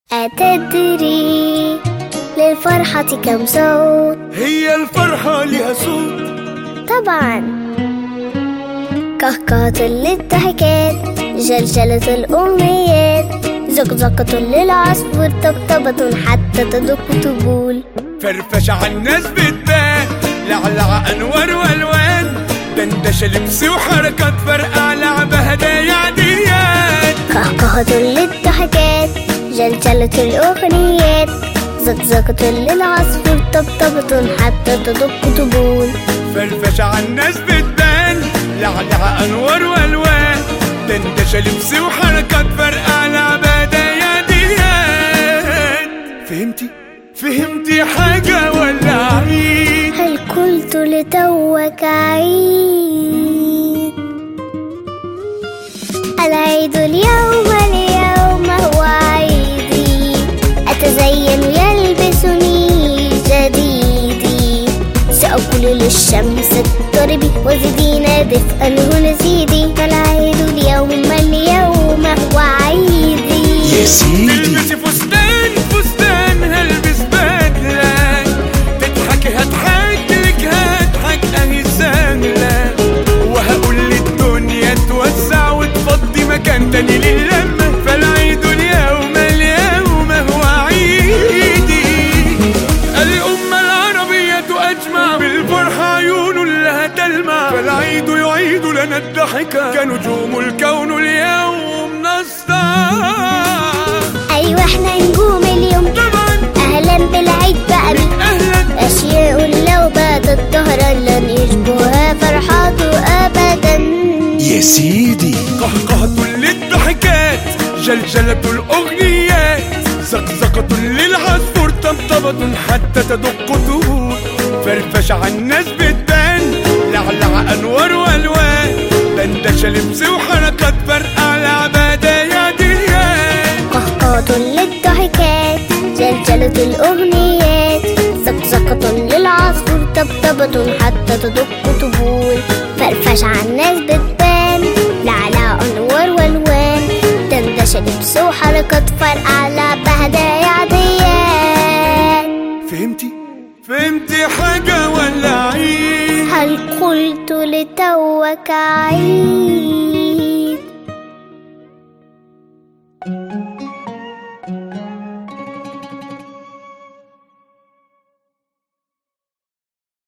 أتدري للفرحة كم صوت؟ هي الفرحة لها صوت طبعا. كهكهة للضحكات، جلجلة الأمنيات، زقزقة للعصفور، طبطبة حتى تدق طبول، فرفش عالناس بتبان، لعلع أنوار وألوان، دندشة لبس وحركات، فرقع لعبة هدايا عاديات. كهكهة للضحكات، جلجلة الأغنيات، زقزقة للعصفور، طبطبة حتى تدق طبول، فرفش عالناس بتبان، لعلع أنوار وألوان، دندشة لبس وحركات، فرقع لعبة هدايا عاديات. فهمتي حاجة ولا عيد؟ هل قلت لتوك عيد؟ العيد اليوم هو عيدي، أتزين يلبسني جديدي، سأقول للشمس اضطربي وزدينا دفئا هنا زيدي، العيد اليوم هو عيدي. يا سيدي تلبسي فستان هلبس بدلة، تضحكي هضحك لك هضحك اهي سهلة، وهقول للدنيا توسع وتفضي مكان تاني للمة، فالعيد اليوم هو عيدي. الأمة العربية أجمع بالفرحة عيون لها تلمع، فالعيد يعيد لنا الضحكة كنجوم الكون اليوم نسطع. أيوة احنا نجوم اليوم طبعا، أهلا بالعيد بقى أهلا. أشياء لو باتت ظهرا لن يشبهها فرحاته أبدا. يا سيدي قهقهة للضحكات، جلجلة الأغنيات، زقزقة للعصفور، طبطبة حتى تدق طهور، فرفش عالناس بتبان، لعلع أنوار وألوان، دندشة لبس وحركات، فرقع لعبة هدايا ديات. قهقهة للضحكات، جلجلة الأغنيات، زقزقة للعصفور، طبطبة حتى تدق طبول، فرفش عالناس بتبان، لعلى أنوار والوان، دندشة لبس وحركات، فرقع لعبة هدايا عاديات. فهمتي حاجة ولا عيد؟ هل قلت لتوك عيد؟